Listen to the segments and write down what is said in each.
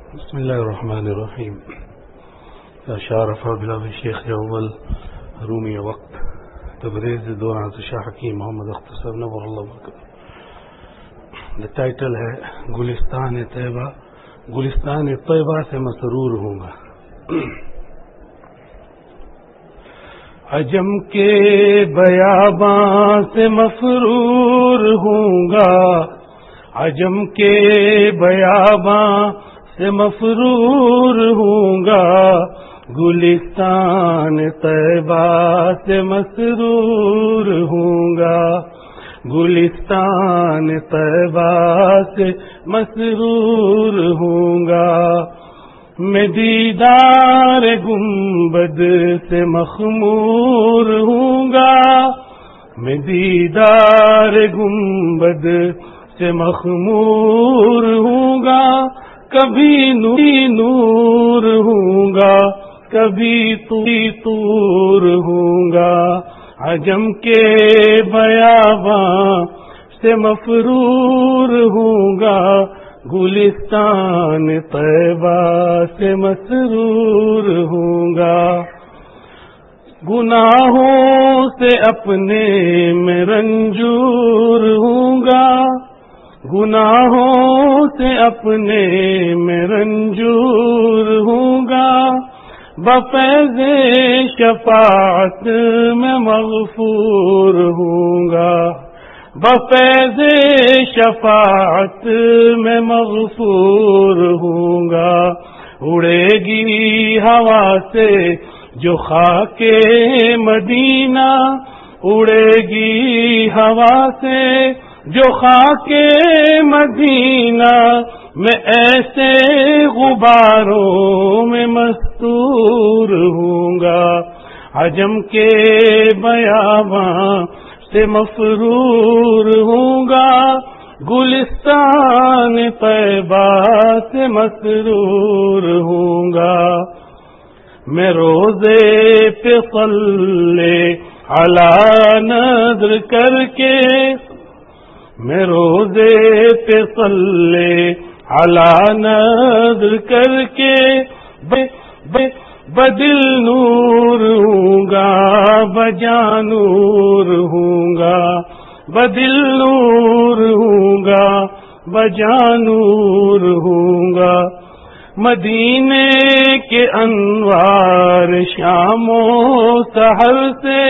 بسم الله الرحمن الرحيم. شارف بلاد الشيخ اول رومی وقت تبریز دور حضرت شاہ حکیم محمد اختر صاحب نور اللہ وبرکاتہ. The title ہے گلستان طیبہ. گلستان طیبہ سے مسرور ہوں گا. عجم کے بیاباں سے مسرور ہوں گا. عجم کے بیاباں سے مسرور ہوں گا. گلستان طیبہ سے مسرور ہوں گا. گلستان طیبہ سے مسرور ہوں گا. میں دیدار گنبد سے مخمور ہوں گا. میں دیدار گنبد سے مخمور ہوں گا. کبھی نور ہوں گا, کبھی طور ہوں گا. عجم کے بیاباں سے مسرور ہوں گا. گلستان طیبہ سے مسرور ہوں گا. گناہوں سے اپنے میں رنجور ہوں گا. گناہوں سے اپنے میں رنجور ہوں گا. بفیض شفاعت میں مغفور ہوں گا. بفیض شفاعت میں مغفور ہوں گا. اڑے گی ہوا سے جو خاک مدینہ. اڑے گی ہوا سے جو خاک مدینہ. میں ایسے غباروں میں مستور ہوں گا. عجم کے بیاباں سے مسرور ہوں گا. گلستان طیبہ سے مسرور ہوں گا. میں روزے پہ صلی علی نظر کر کے. میں روزے پہ صلی علی نظر کر کے بدل نور ہوں گا. بجا نور ہوں گا. بدل نور ہوں گا. بجا نور ہوں گا. مدینے کے انوار شام و سحر سے.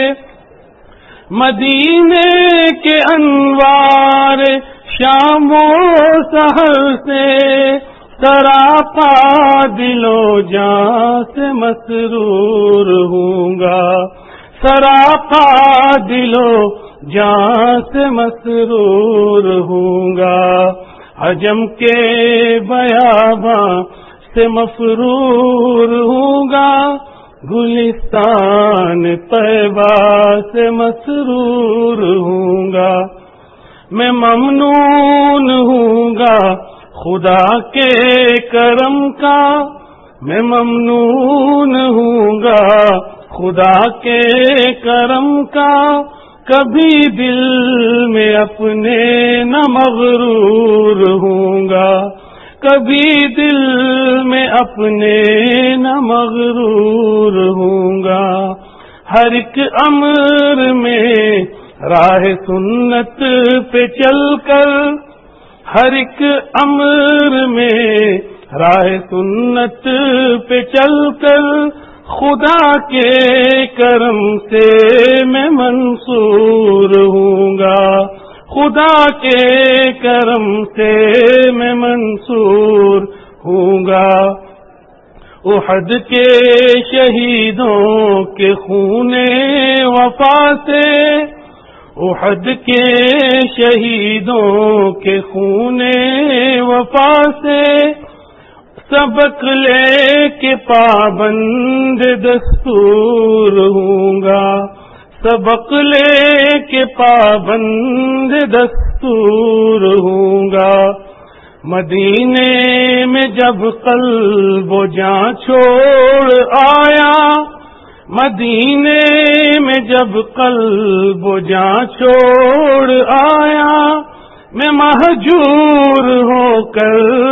مدینے کے انوار شام و سحر سے. سراپا دل و جاں سے مسرور ہوں گا. سراپا دل و جاں سے مسرور ہوں گا. عجم کے بیاباں سے مسرور ہوں گا. گلستان طیبہ سے مسرور ہوں گا. میں ممنون ہوں گا خدا کے کرم کا. میں ممنون ہوں گا خدا کے کرم کا. کبھی دل میں اپنے نہ مغرور ہوں گا. کبھی دل میں اپنے نہ مغرور ہوں گا. ہر ایک امر میں راہ سنت پہ چل کر. ہر ایک امر میں راہ سنت پہ چل کر. خدا کے کرم سے میں منصور ہوں گا. خدا کے کرم سے میں منصور ہوں گا. احد کے شہیدوں کے خون وفا سے. احد کے شہیدوں کے خون وفا سے. سبق لے کے پابند دستور ہوں گا. سبق لے کے پابند دستور ہوں گا. مدینے میں جب قلب و جاں چھوڑ آیا. مدینے میں جب قلب و جاں چھوڑ آیا. میں مہجور ہو کر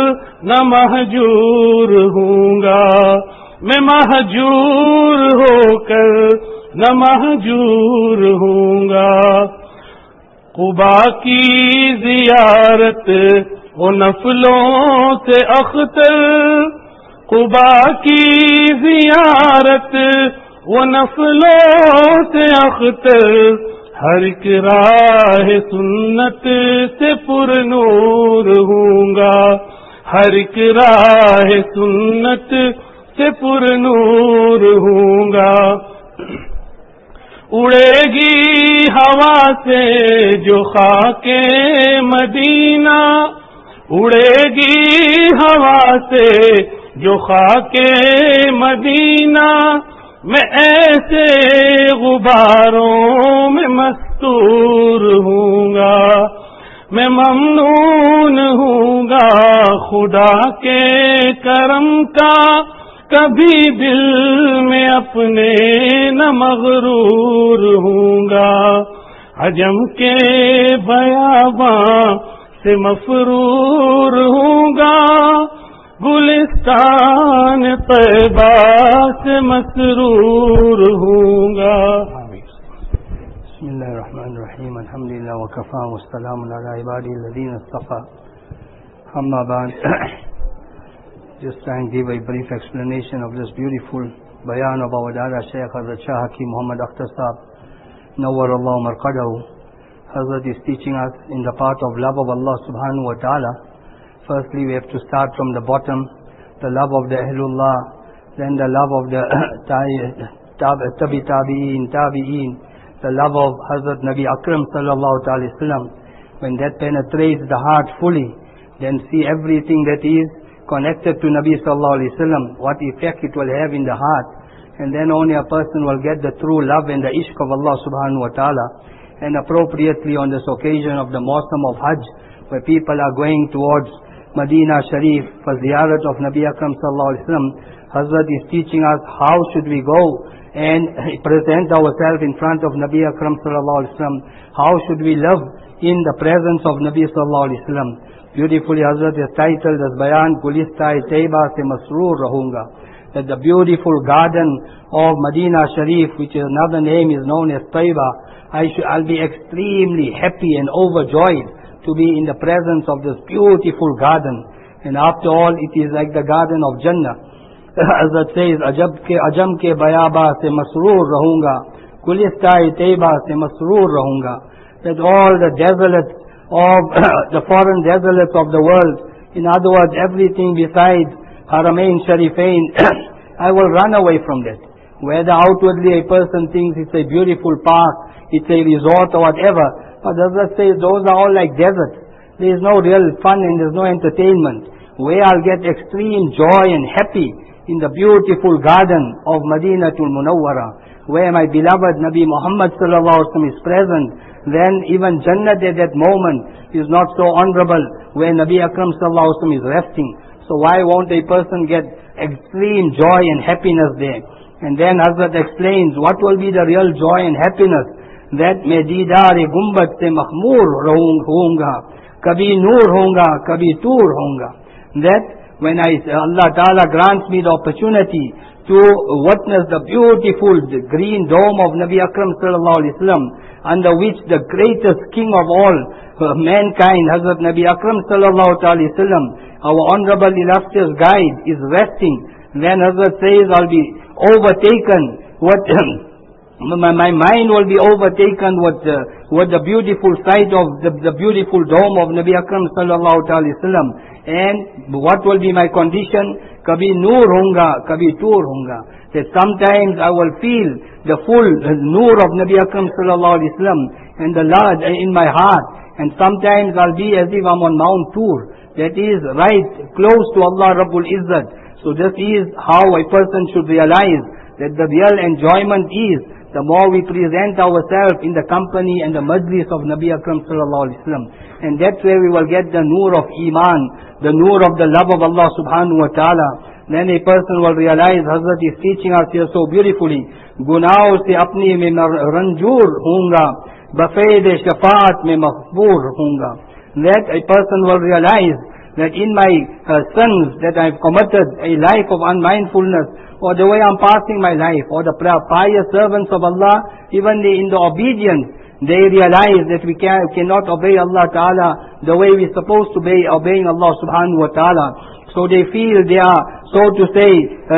न महजूर हूँगा, मैं महजूर होकर न महजूर हूँगा। कुबा की जियारत वो नफलों से अख्तर, कुबा की जियारत वो नफलों से अख्तर, हर एक राह सुन्नत से पुरनूर हूँगा, हर एक राह सुन्नत से पुरनूर हूँगा। उड़ेगी हवा से जो खाके मदीना, उड़ेगी हवा से जो खाके मदीना, मैं ऐसे गुबारों में मस्तूर हूँगा, मैं ममनून हूँगा खुदा के करम का, कभी दिल में अपने न मगरूर हूँगा। अजम के बयाबां से मफरूर हूँगा, गुलिस्तान तैबा से मसरूर हूँगा। बिस्मिल्लाहिर्रहमानिर्रहीम, अल्हम्दुलिल्लाह व कफ़ा व सलामुन अला इबादिल्लज़ीना इस्तफ़ा, अम्मा बाद। Just try and give a brief explanation of this beautiful bayan of our Dada Shaykh Hazrat Shah Hakim Muhammad Akhtar Sahab, Nawwarallahu Marqadahu. Hazrat is teaching us in the path of love of Allah subhanahu wa ta'ala. Firstly, we have to start from the bottom, the love of the Ahlullah, then the love of the tabi'een, the love of Hazrat Nabi Akram sallallahu ta'ala sallam. When that penetrates the heart fully, then see everything that is connected to Nabi sallallahu alaihi wasallam, what effect it will have in the heart, and then only a person will get the true love and the ishq of Allah subhanahu wa ta'ala. And appropriately on this occasion of the Mawsam of Hajj, where people are going towards Medina Sharif for ziyarat of Nabi Akram sallallahu alaihi wasallam, Hazrat is teaching us how should we go and present ourselves in front of Nabi Akram sallallahu alaihi wasallam, how should we live in the presence of Nabi sallallahu alaihi wasallam. Beautifully Hazrat is titled as Bayan Gulistan Taiba se Masroor Rahunga, that the beautiful garden of Medina Sharif, which is another name is known as Taiba, I'll be extremely happy and overjoyed to be in the presence of this beautiful garden. And after all, it is like the garden of Jannah. Hazrat says, Ajam ke bayaba se masroor rahunga, Gulistan Taiba se masroor rahunga, that all the desolates of the foreign desolates of the world, in other words, everything besides Haramain Sharifain, I will run away from that. Whether outwardly a person thinks it's a beautiful park, it's a resort or whatever, but Hazrat says those are all like deserts. There is no real fun and there is no entertainment. Where I'll get extreme joy and happy in the beautiful garden of Madinatul Munawwara, where my beloved Nabi Muhammad sallallahu alaihi wasallam is present. Then even Jannat at that moment is not so honorable where Nabi Akram sallallahu alaihi wasallam is resting. So why won't a person get extreme joy and happiness there? And then Hazrat explains what will be the real joy and happiness. That मैं दीदार गुम्बद से मखमूर होऊंगा, कभी नूर होऊंगा, कभी तूर होऊंगा. That when Allah Ta'ala grants me the opportunity to witness the beautiful green dome of Nabi Akram sallallahu alaihi wasallam, under which the greatest king of all mankind, Hazrat Nabi Akram sallallahu alaihi wasallam, our honorable illustrious guide, is resting. Then Hazrat says, I'll be overtaken. My mind will be overtaken with the beautiful sight of the beautiful dome of Nabi Akram sallallahu alaihi wasallam. And what will be my condition? Kabhi noor hoonga, kabhi toor hoonga. That sometimes I will feel the full noor of Nabi Akram sallallahu alaihi wasallam and the Lord in my heart. And sometimes I'll be as if I'm on Mount Tur. That is right close to Allah Rabbul Izzat. So this is how a person should realize that the real enjoyment is the more we present ourselves in the company and the majlis of Nabi Akram sallallahu alaihi wasallam. And that's where we will get the noor of Iman, the noor of the love of Allah subhanahu wa ta'ala. Then a person will realize, Hazrat is teaching us here so beautifully, गुनाहों से अपनी में रंजूर होऊंगा, बफ़ैद शफ़ाअत में मक़बूर होऊंगा. That a person will realize that in my sins that I have committed a life of unmindfulness, or the way I'm passing my life, or the pious servants of Allah, even in the obedience, they realize that we cannot obey Allah Ta'ala the way we're supposed to be obeying Allah Subhanahu wa Ta'ala. So they feel they are, so to say,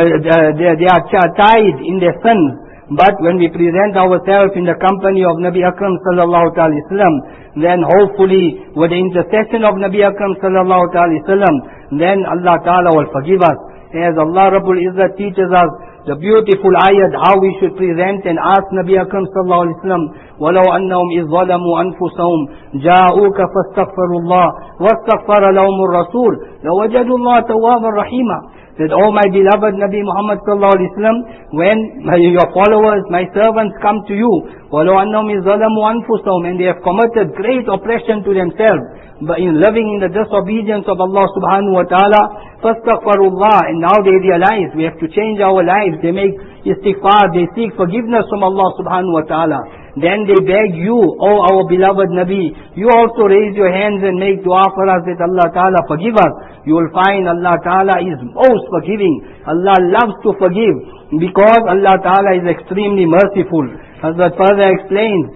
they are tied in their sins. But when we present ourselves in the company of Nabi Akram Sallallahu Alaihi Wasallam, then hopefully with the intercession of Nabi Akram Sallallahu Alaihi Wasallam, then Allah Ta'ala will forgive us. As Allah Rabbul Izzat teaches us the beautiful ayat how we should present and ask Nabi Akram Sallallahu Alaihi Wasallam, وَلَوْ أَنَّهُمْ إِذْ ظَلَمُوا أَنفُسَهُمْ جَاءُوكَ فَاسْتَغْفَرُوا اللَّهَ وَاسْتَغْفَرَ لَهُمُ الرَّسُولُ لَوَجَدُوا اللَّهَ تَوَّابًا رَحِيمًا. That, oh my beloved Nabi Muhammad Sallallahu Alaihi Wasallam, when your followers, my servants come to you, وَلَوْ أَنَّهُمْ إِذْ ظَلَمُوا أَنفُسَهُمْ, and they have committed great oppression to themselves, but in living in the disobedience of Allah Subhanahu wa Ta'ala, فَاسْتَغْفَرُوا, and now they realize we have to change our lives. They make istighfar, they seek forgiveness from Allah Subhanahu wa Ta'ala. Then they beg you, oh our beloved Nabi, you also raise your hands and make dua for us that Allah Ta'ala forgive us. You will find Allah Ta'ala is most forgiving. Allah loves to forgive because Allah Ta'ala is extremely merciful. Hazrat further explains,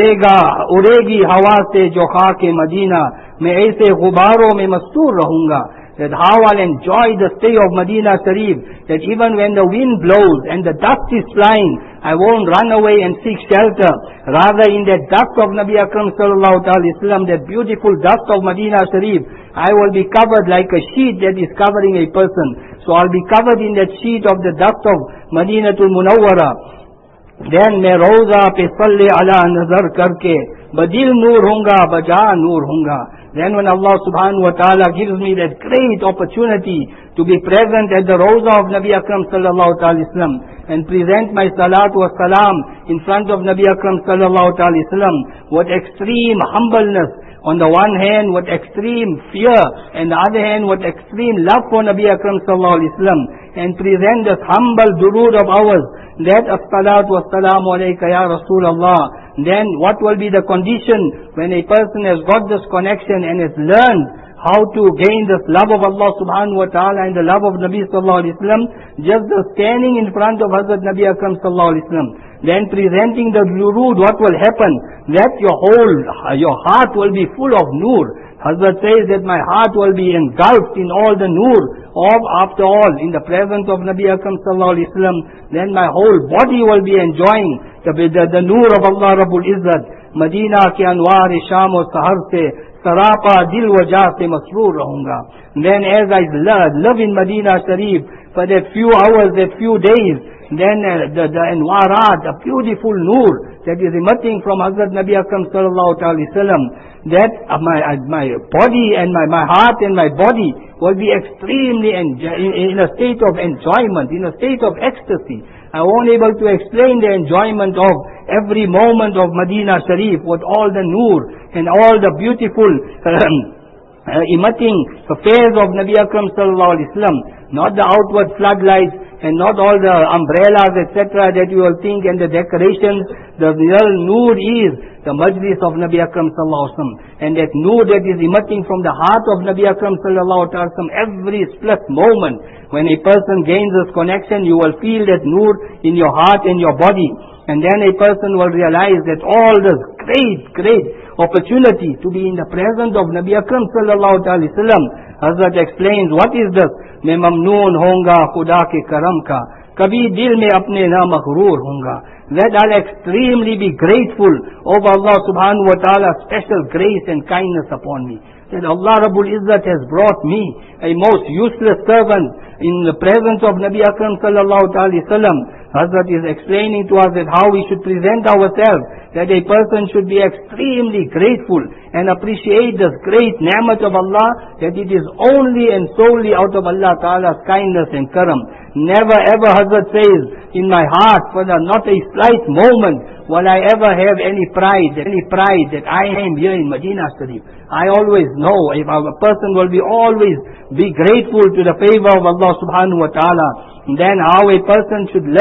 उड़ेगी हवा से जो खाके Medina मैं ऐसे गुबारों में मस्तूर रहूंगा. That how I'll enjoy the stay of Medina Sharif, that even when the wind blows and the dust is flying, I won't run away and seek shelter. Rather, in that dust of Nabi Akram Sallallahu Alaihi Wasallam, that beautiful dust of Medina Sharif, I will be covered like a sheet that is covering a person. So I'll be covered in that sheet of the dust of Madinatul Munawwara. Then मैं रोजा पे सल्ले अला नजर करके बदिल नूर होऊंगा बजा नूर होऊंगा. Then when Allah Subhanahu wa Ta'ala gives me that great opportunity to be present at the Rawza of Nabi Akram Sallallahu Alaihi Wasallam and present my salat wa salam in front of Nabi Akram Sallallahu Alaihi Wasallam, with extreme humbleness on the one hand, with extreme fear, and the other hand with extreme love for Nabi Akram Sallallahu Alaihi Wasallam, and present this humble durood of ours, that as-salatu was-salamu alayka ya Rasulullah. Then what will be the condition when a person has got this connection and has learned how to gain this love of Allah Subhanahu wa Ta'ala and the love of Nabi Sallallahu Alaihi Wasallam? Just the standing in front of Hazrat Nabi Akram Sallallahu Alaihi Wasallam, then presenting the durood, what will happen? That your heart will be full of nur. Hazrat says that my heart will be engulfed in all the nur of, after all, in the presence of Nabi Akram Sallallahu Alaihi Wasallam. Then my whole body will be enjoying the nur of Allah Rabbul Izzat. Madina ke anwar sham aur sahar se sarapa dil wa jah se masroor rahunga. Then as I live in Madina Sharif for that few hours, that few days, then the anwarat, the beautiful nur that is emitting from Hazrat Nabi Akram Sallallahu Alaihi Wasallam, that my body and my heart and my body will be extremely in a state of enjoyment, in a state of ecstasy. I won't able to explain the enjoyment of every moment of Madina Sharif with all the nur and all the beautiful emitting affairs of Nabi Akram Sallallahu Alaihi Wasallam, not the outward floodlights and not all the umbrellas etc. that you will think and the decorations. The real nur is the majlis of Nabi Akram Sallallahu Alaihi Wasallam, and that nur that is emitting from the heart of Nabi Akram Sallallahu Alaihi Wasallam every split moment. When a person gains this connection, you will feel that nur in your heart and your body, and then a person will realize that all this great opportunity to be in the presence of Nabi Akram Sallallahu Alaihi Wasallam. Hazrat explains, what is this? मैं ममनून होऊंगा खुदा के करम का, कभी दिल में अपने ना मगरूर होऊंगा. That I'll extremely be grateful over Allah Subhanahu wa Ta'ala's special grace and kindness upon me. That Allah Rabbul Izzat has brought me, a most useless servant, in the presence of Nabi Akram Sallallahu Alaihi Wasallam. Hazrat is explaining to us that how we should present ourselves, that a person should be extremely grateful and appreciate this great ni'mat of Allah, that it is only and solely out of Allah Ta'ala's kindness and karam. Never ever, Hazrat says, in my heart, for not a slight moment will I ever have any pride that I am here in Madina Sharif. I always know, if a person will always be grateful to the favor of Allah Subhanahu wa Ta'ala, then how a person should live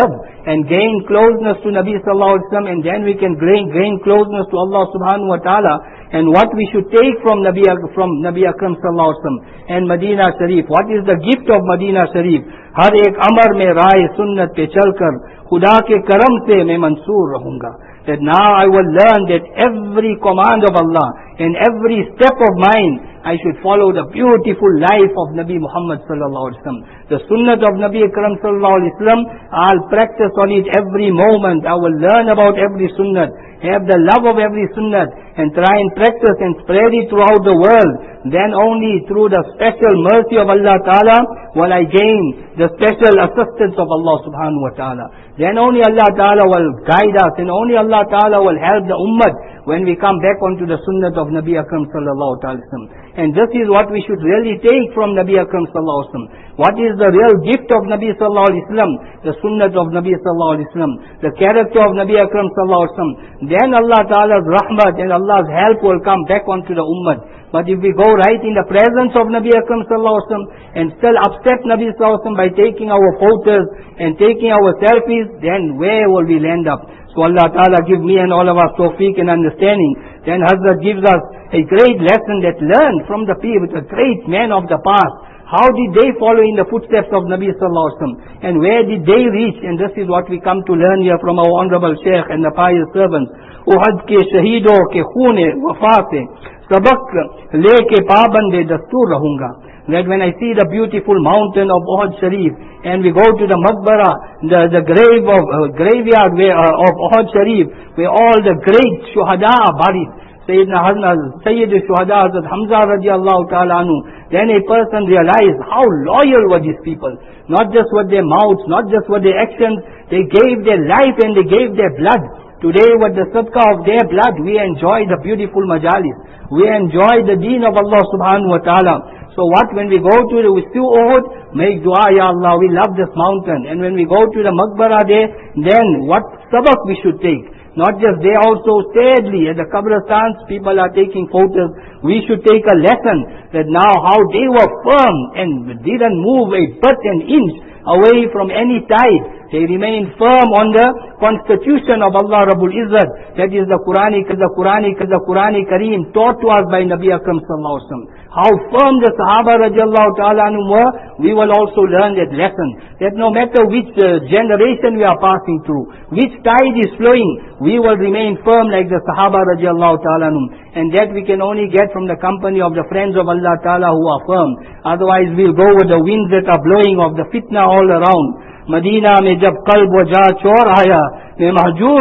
and gain closeness to Nabi sallallahu alaihi wasallam, and then we can gain closeness to Allah subhanahu wa ta'ala, and what we should take from Nabi Akram sallallahu alaihi wasallam and Medina Sharif. What is the gift of Medina Sharif? हर एक अमर में राय सुन्नत पे चलकर खुदा के करम से मैं मंसूर रहूंगा. That now I will learn that every command of Allah and every step of mine, I should follow the beautiful life of Nabi Muhammad sallallahu alaihi wasallam. The sunnah of Nabi Akram sallallahu alaihi wasallam, I'll practice on it every moment. I will learn about every sunnah, have the love of every sunnah, and try and practice and spread it throughout the world. Then only through the special mercy of Allah Ta'ala will I gain the special assistance of Allah subhanahu wa ta'ala. Then only Allah Ta'ala will guide us, and only Allah Ta'ala will help the ummah when we come back onto the sunnah of Nabi Akram sallallahu alaihi wasallam. And this is what we should really take from Nabi Akram sallallahu alaihi wasallam. What is the real gift of Nabi sallallahu alaihi wasallam? The sunnah of Nabi sallallahu alaihi wasallam, the character of Nabi Akram sallallahu alaihi wasallam. Then Allah Ta'ala's rahmat and Allah's help will come back onto the ummah. But if we go right in the presence of Nabi Akram sallallahu alaihi wasallam and still upset Nabi sallallahu alaihi wasallam by taking our photos and taking our selfies, then where will we land up? So Allah Ta'ala give me and all of us tawfiq and understanding. Then Hazrat gives us a great lesson that learned from the people, the great men of the past. How did they follow in the footsteps of Nabi sallallahu alaihi wasallam? And where did they reach? And this is what we come to learn here from our honorable Shaykh and the pious servants. Uhud ke shaheedon ke khoon wafa se sabak leke paaband dastur rahunga. That when I see the beautiful mountain of Uhud Sharif, and we go to the Maqbara, the graveyard of Uhud Sharif, where all the great shuhada are buried, Sayyid al-Shuhada Hazrat Hamza radiallahu ta'ala anhu, then a person realized how loyal were these people. Not just with their mouths, not just with their actions, they gave their life and they gave their blood. Today with the sadaqah of their blood, we enjoy the beautiful majalis. We enjoy the deen of Allah subhanahu wa ta'ala. So what, when we go to Uhud, make dua, Ya Allah, we love this mountain. And when we go to the Maqbara there, then what sabak we should take? Not just there, also sadly at the Qabristans, people are taking photos. We should take a lesson that now how they were firm and didn't move a but an inch away from any tide. They remained firm on the constitution of Allah Rabbul Izzat. That is the Quranic Kareem taught to us by Nabi Akram sallallahu alaihi wasallam. How firm the Sahaba radiallahu ta'ala anhum were, we will also learn that lesson. That no matter which generation we are passing through, which tide is flowing, we will remain firm like the Sahaba radiallahu ta'ala anhum. And that we can only get from the company of the friends of Allah ta'ala who are firm. Otherwise we'll go with the winds that are blowing of the fitna all around. Medina में जब कल्ब वजा चोर आया मैं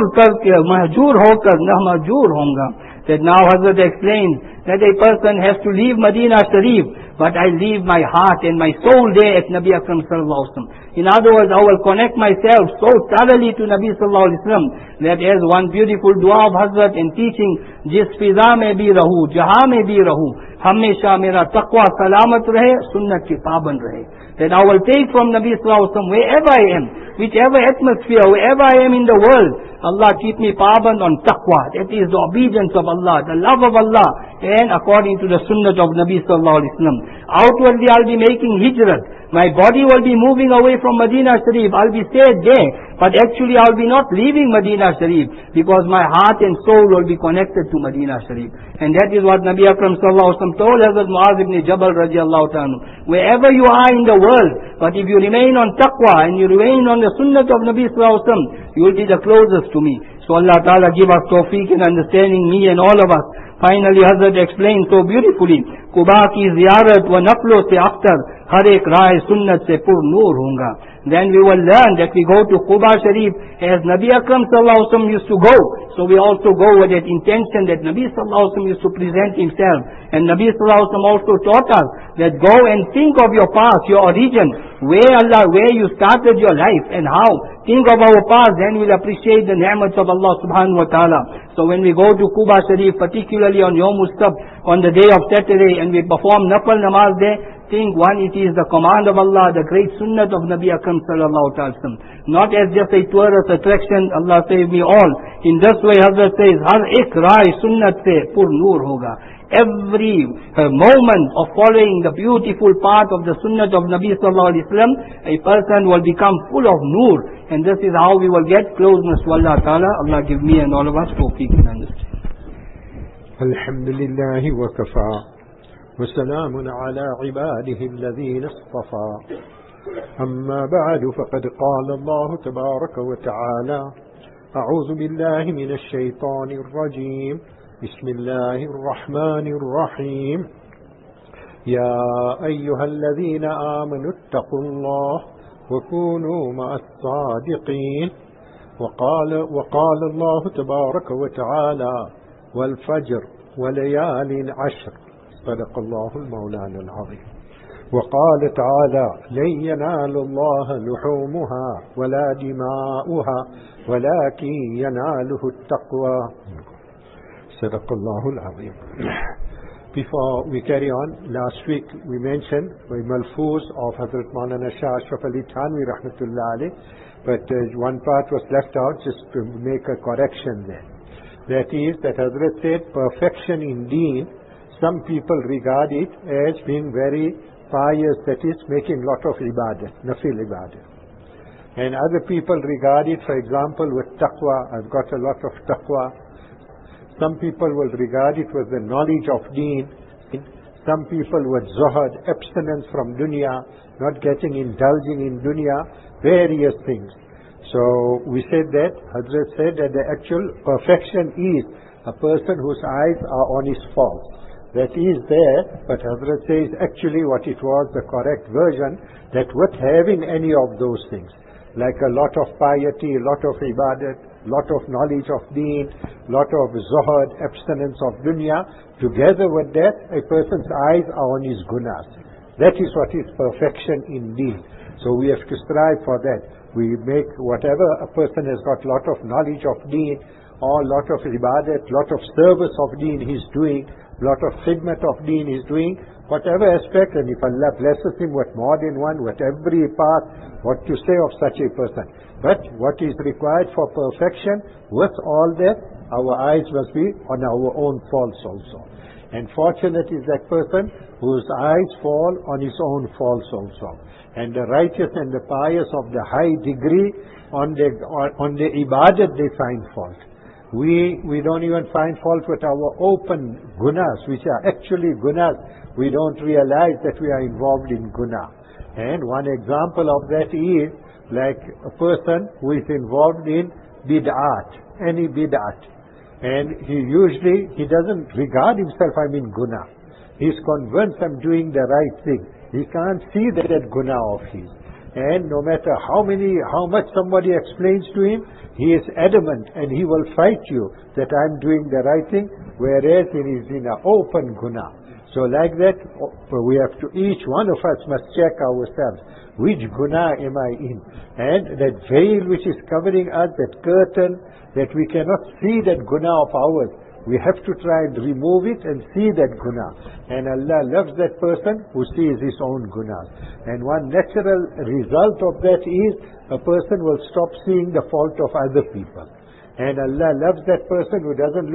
महजूर होकर न महजूर होऊंगा. That now Hazrat explains that a person has to leave Medina Sharif, but I leave my heart and my soul there at Nabi Akram sallallahu alaihi wasallam. In other words, I will connect myself so thoroughly to Nabi sallallahu alaihi wasallam that as one beautiful dua of Hazrat in teaching, जिस फिजा में भी रहूं, जहां में भी रहूं, हमेशा मेरा तकवा सलामत रहे, सुन्नत के पाबंद रहे. That I will take from Nabi sallallahu alaihi wasallam wherever I am, whichever atmosphere, wherever I am in the world, Allah keep me paband on taqwa. That is the obedience of Allah, the love of Allah, and according to the sunnah of Nabi sallallahu alaihi wasallam. Outwardly I'll be making hijrat. My body will be moving away from Medina Sharif. I'll be stayed there. But actually I'll be not leaving Medina Sharif, because my heart and soul will be connected to Medina Sharif. And that is what Nabi Akram sallallahu alaihi wasallam told Hazrat Muaz ibn Jabal radiallahu ta'ala. Wherever you are in the world, but if you remain on taqwa and you remain on the sunnah of Nabi sallallahu alaihi wasallam, you will be the closest to me. So Allah Ta'ala give us tawfiq and understanding, me and all of us. Finally Hazrat explained so beautifully, Quba ki ziyarat wa naflo se akhtar, har ek raay sunnat se pur noor hoonga. Then we will learn that we go to Quba Sharif as Nabi Akram sallallahu alaihi wasallam used to go. So we also go with that intention that Nabi sallallahu alaihi wasallam used to present himself. And Nabi sallallahu alaihi wasallam also taught us that go and think of your past, your origin, where you started your life and how. Think of our past, then we'll appreciate the ni'mats of Allah subhanahu wa ta'ala. So when we go to Quba Sharif, particularly on Yawm Sabt, on the day of Saturday, and we perform nafal namaz there, think one, it is the command of Allah, the great sunnah of Nabi Akram sallallahu alaihi wasallam. Not as just a tourist attraction, Allah save me all. In this way Hazrat says, har ek raay sunnat se pur noor hoga. every moment of following the beautiful path of the sunnah of Nabi sallallahu alaihi wasallam, a person will become full of nur, and this is how we will get closeness to Allah Ta'ala. Allah give me and all of us tawfiq and understanding. Alhamdulillah wa kafa wa salamun ala ibadihi alladhina istafa. أما بعد فقد قال الله تبارك وتعالى أعوذ بالله من الشيطان الرجيم بسم الله الرحمن الرحيم يا أيها الذين آمنوا اتقوا الله وكونوا مع الصادقين وقال الله تبارك وتعالى والفجر وليال عشر صدق الله المولانا العظيم وقال تعالى لن ينال الله لحومها ولا دماؤها ولكن يناله التقوى صدق الله العظيم. Before we carry on, last week we mentioned the Malfuz of Hazrat Maulana Shah Ashraf Ali Thanwi Rahmatullah Alayh, but one part was left out, just to make a correction there. That is, that Hazrat said perfection in deen, some people regard it as being very pious, that is making lot of ibadah, nafil ibadah. And other people regard it, for example, with taqwa, I've got a lot of taqwa. Some people will regard it with the knowledge of deen. Some people with zuhad, abstinence from dunya, not indulging in dunya, various things. So we said that, Hazrat said that the actual perfection is a person whose eyes are on his faults. That is there, but Hazrat says actually what it was, the correct version, that with having any of those things, like a lot of piety, a lot of ibadat, lot of knowledge of deen, lot of zuhad, abstinence of dunya, together with that, a person's eyes are on his gunas. That is what is perfection in deen. So we have to strive for that. We make whatever a person has got lot of knowledge of deen, or lot of ibadat, lot of service of deen he's doing, lot of khidmat of deen is doing, whatever aspect, and if Allah blesses him with more than one, with every part, what to say of such a person. But what is required for perfection, with all that, our eyes must be on our own faults also. And fortunate is that person whose eyes fall on his own faults also. And the righteous and the pious of the high degree, on the ibadat they find fault. We don't even find fault with our open gunas, which are actually gunas. We don't realize that we are involved in guna. And one example of that is like a person who is involved in bid'at, any bid'at. And he doesn't regard himself, guna. He's convinced I'm doing the right thing. He can't see that guna of his. And no matter how much somebody explains to him, he is adamant and he will fight you that I'm doing the right thing, whereas it is in an open guna. So like that, we have to, each one of us must check ourselves, which guna am I in? And that veil which is covering us, that curtain, that we cannot see that guna of ours, we have to try and remove it and see that guna. And Allah loves that person who sees his own gunas. And one natural result of that is a person will stop seeing the fault of other people. And Allah loves that person who doesn't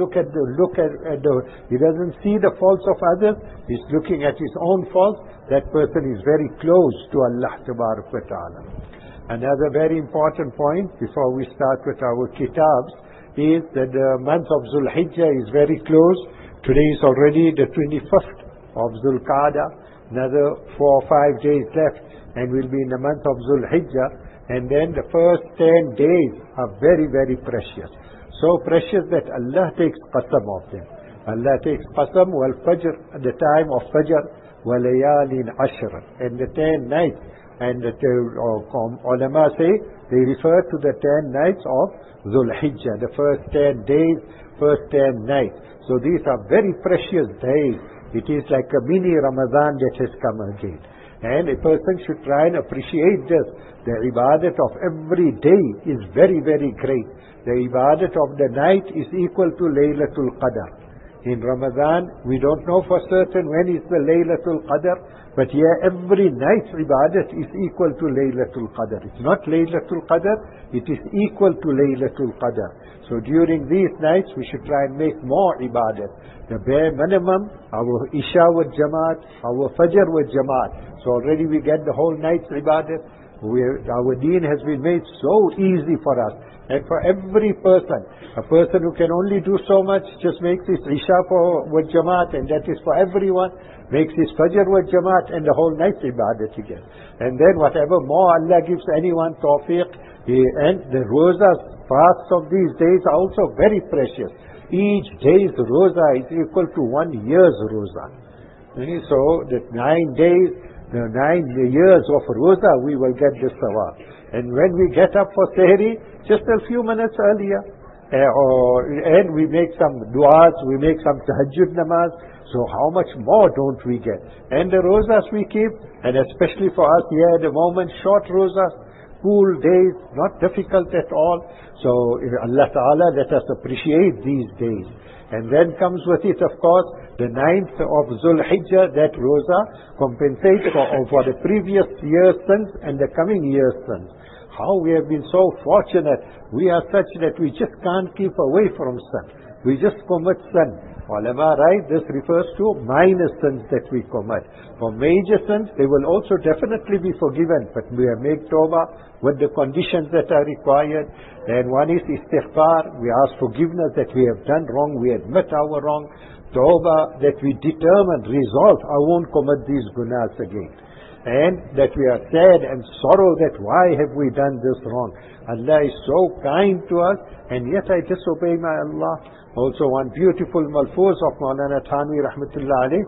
he doesn't see the faults of others, he's looking at his own faults. That person is very close to Allah Tabarak wa Ta'ala. Another very important point before we start with our kitabs is that the month of Zul Hijjah is very close. Today is already the 25th of Zul Qa'dah. Another 4 or 5 days left and we'll be in the month of Zul Hijjah. And then the first 10 days are very, very precious. So precious that Allah takes qasam of them. Allah takes qasam wal fajr, at the time of fajr, wa layalin ashr, and the 10 nights. And the ulama say, they refer to the 10 nights of Zul Hijjah, the first 10 days, first 10 nights. So these are very precious days. It is like a mini Ramadan that has come again. And a person should try and appreciate this. The ibadat of every day is very, very great. The ibadat of the night is equal to Laylatul Qadr. In Ramadan, we don't know for certain when is the Laylatul Qadr, but here every night's ibadat is equal to Laylatul Qadr. It's not Laylatul Qadr, it is equal to Laylatul Qadr. So during these nights, we should try and make more ibadat. The bare minimum, our Isha with Jamaat, our Fajr with Jamaat. So already we get the whole night's ibadat. Our deen has been made so easy for us. And for every person, a person who can only do so much, just makes his Isha with Jamaat, and that is for everyone, makes his Fajr with Jamaat, and the whole night's ibadat again. And then whatever more Allah gives anyone tawfiq, and the rosas, fasts of these days are also very precious. Each day's rosa is equal to 1 year's rosa. So that 9 days, the 9 years of rosa, we will get this sawab. And when we get up for Sehri, just a few minutes earlier, and we make some du'as, we make some tahajjud namaz, so how much more don't we get? And the rosas we keep, and especially for us here at the moment, short rosas, cool days, not difficult at all. So Allah Ta'ala, let us appreciate these days. And then comes with it, of course, the 9th of Zul Hijjah, that roza compensates for the previous year's sins and the coming year's sins. How we have been so fortunate. We are such that we just can't keep away from sin. We just commit sin. Ulama write, this refers to minor sins that we commit. For major sins, they will also definitely be forgiven, but we have made tawbah with the conditions that are required. And one is istighfar, we ask forgiveness that we have done wrong, we admit our wrong. Tawbah, that we determine, resolve, I won't commit these gunas again. And that we are sad and sorrow that why have we done this wrong. Allah is so kind to us, and yet I disobey my Allah. Also one beautiful malfuz of Maulana Thanvi Rahmatullah alayh,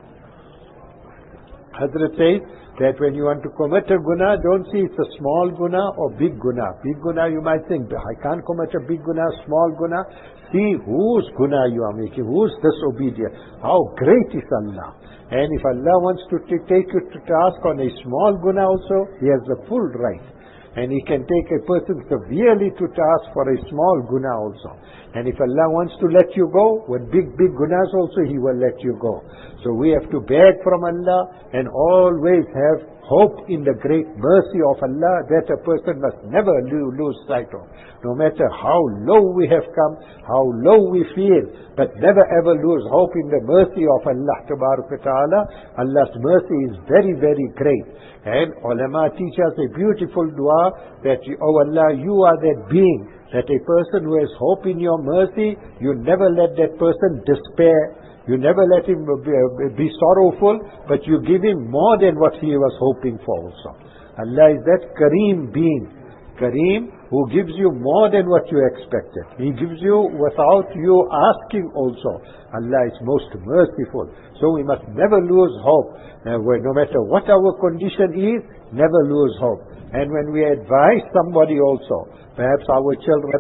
Hazrat says that when you want to commit a guna, don't see it's a small guna or big guna. Big guna you might think, I can't commit a big guna, small guna. See whose guna you are making, who's disobedient, how great is Allah. And if Allah wants to take you to task on a small guna also, He has the full right. And He can take a person severely to task for a small guna also. And if Allah wants to let you go, with big gunas also, He will let you go. So we have to beg from Allah and always have hope in the great mercy of Allah that a person must never lose sight of. No matter how low we have come, how low we feel, but never ever lose hope in the mercy of Allah Ta'ala. Allah's mercy is very, very great. And ulama teach us a beautiful dua that, oh Allah, you are that being, that a person who has hope in your mercy, you never let that person despair. You never let him be sorrowful, but you give him more than what he was hoping for also. Allah is that Kareem being. Kareem, who gives you more than what you expected. He gives you without you asking also. Allah is most merciful. So we must never lose hope. No matter what our condition is, never lose hope. And when we advise somebody also, perhaps our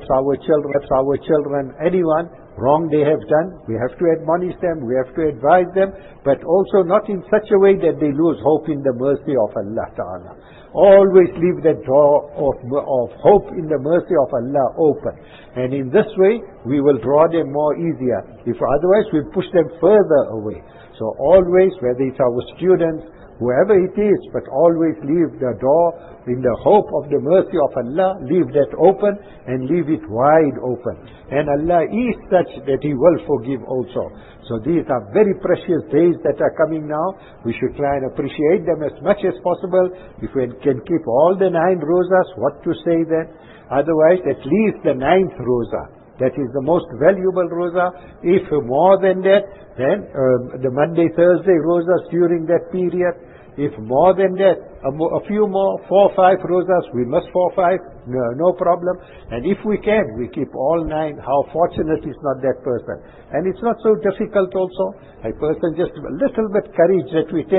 children, anyone, wrong they have done, we have to admonish them, we have to advise them, but also not in such a way that they lose hope in the mercy of Allah Ta'ala. Always leave the door of hope in the mercy of Allah open. And in this way, we will draw them more easier. If otherwise, we push them further away. So always, whether it's our students, whoever it is, but always leave the door in the hope of the mercy of Allah, leave that open and leave it wide open. And Allah is such that He will forgive also. So these are very precious days that are coming now. We should try and appreciate them as much as possible. If we can keep all the 9 rosas, what to say then? Otherwise, at least the 9th rosa. That is the most valuable rosa. If more than that, then the Monday, Thursday rosas during that period. If more than that, a few more, 4 or 5 rosas, we must 4 or 5, no problem. And if we can, we keep all 9. How fortunate is not that person. And it's not so difficult also. A person just a little bit courage that we take,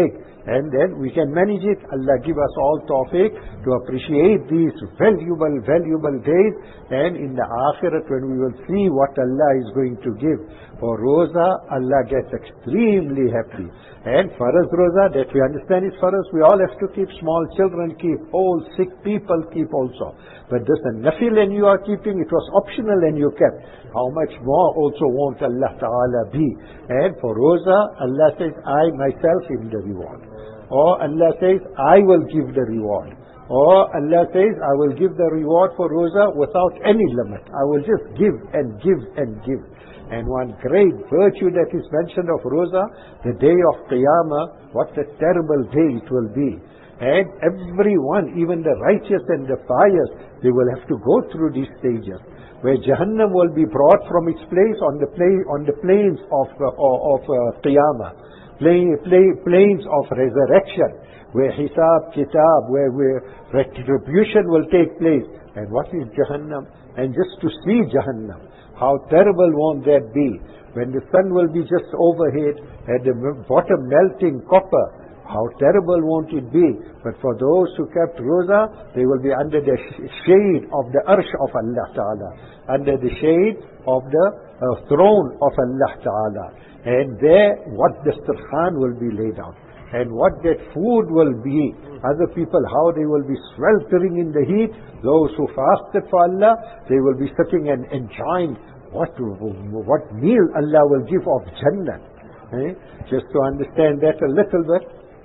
and then we can manage it. Allah give us all tawfiq to appreciate these valuable days, and in the akhirat when we will see what Allah is going to give. For Roza, Allah gets extremely happy. And Faraz Roza, that we understand is Faraz, we all have to keep, small children keep, old, sick people keep also. But this a nafil and you are keeping, it was optional and you kept. How much more also won't Allah Ta'ala be? And for Roza, Allah says, I myself give the reward. Or Allah says, I will give the reward. Or Allah says, I will give the reward for Roza without any limit. I will just give and give and give. And one great virtue that is mentioned of Roza, the day of Qiyamah, what a terrible day it will be. And everyone, even the righteous and the pious, they will have to go through these stages, where Jahannam will be brought from its place on the plains of Qiyamah, plains of resurrection, where Hisab, Kitab, where retribution will take place. And what is Jahannam? And just to see Jahannam, how terrible won't that be? When the sun will be just overhead, at the bottom melting copper, how terrible won't it be? But for those who kept Roza, they will be under the shade of the arsh of Allah Ta'ala, under the shade of the throne of Allah Ta'ala. And there, what the dastarkhan will be laid out. And what that food will be. Other people, how they will be sweltering in the heat. Those who fasted for Allah, they will be sitting and enjoying what meal Allah will give of Jannah. Just to understand that a little bit,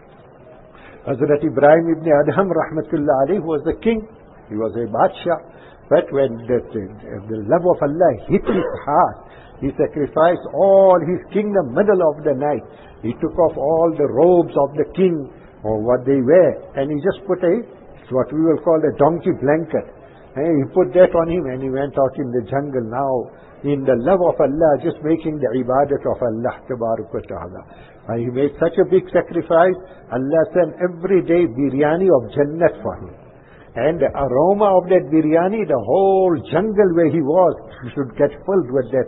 Hazrat Ibrahim ibn Adham rahmatullah alayhi was the king. He was a Badshah. But when the love of Allah hit his heart, he sacrificed all his kingdom middle of the night. He took off all the robes of the king, or what they wear, and he just put what we will call a donkey blanket. And he put that on him and he went out in the jungle now, in the love of Allah, just making the ibadat of Allah Tabarak wa Ta'ala. He made such a big sacrifice, Allah sent every day biryani of Jannat for him. And the aroma of that biryani, the whole jungle where he was should get filled with that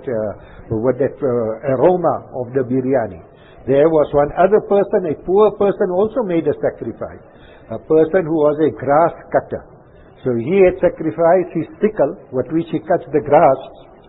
aroma of the biryani. There was one other person, a poor person, also made a sacrifice. A person who was a grass cutter. So he had sacrificed his sickle, with which he cuts the grass,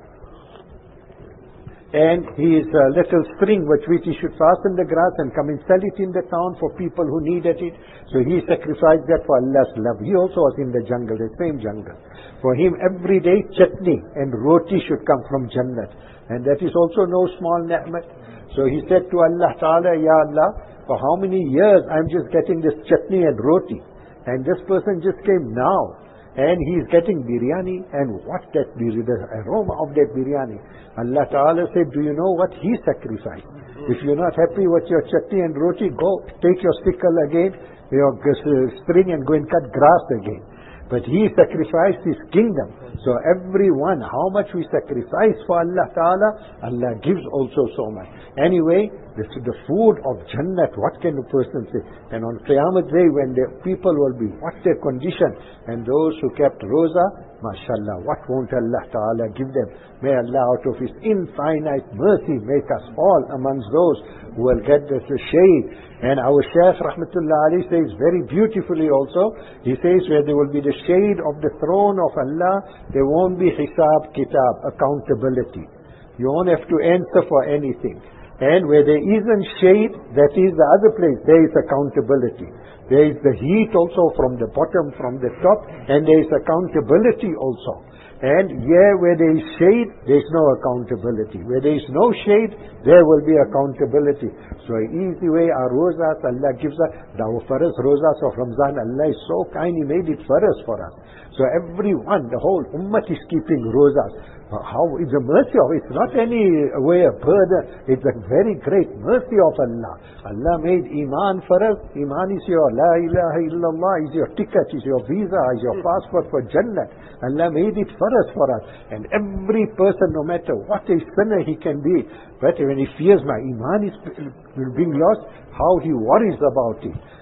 and his little string with which he should fasten the grass and come and sell it in the town for people who needed it. So he sacrificed that for Allah's love. He also was in the jungle, the same jungle. For him, every day chutney and roti should come from Jannat. And that is also no small ni'mat. So he said to Allah Ta'ala, Ya Allah, for how many years I'm just getting this chutney and roti. And this person just came now. And he is getting biryani, and what that biryani, the aroma of that biryani. Allah Ta'ala said, do you know what he sacrificed? If you're not happy with your chutney and roti, go take your sickle again, your string, and go and cut grass again. But he sacrificed his kingdom. So everyone, how much we sacrifice for Allah Ta'ala, Allah gives also so much. Anyway, this is the food of Jannat. What can a person say? And on Qiyamah Day, when the people will be, what's their condition? And those who kept Roza, MashaAllah, what won't Allah Ta'ala give them? May Allah out of His infinite mercy make us all amongst those who will get the shade. And our Shaykh Rahmatullah Ali says very beautifully also, he says where there will be the shade of the throne of Allah, there won't be Hisab, Kitab, accountability. You won't have to answer for anything. And where there isn't shade, that is the other place, there is accountability. There is the heat also from the bottom, from the top, and there is accountability also. And where there is shade, there is no accountability. Where there is no shade, there will be accountability. So an easy way, our rozas, Allah gives us, our faraz rozas of Ramzan, Allah is so kind, He made it faraz for us. So everyone, the whole ummah is keeping rozas. How is the mercy of it? It's not any way a burden. It's a very great mercy of Allah. Allah made Iman for us. Iman is your La ilaha illallah, is your ticket, is your visa, is your passport for Jannah. Allah made it for us. And every person, no matter what a sinner he can be, but when he fears my Iman is being lost, how he worries about it.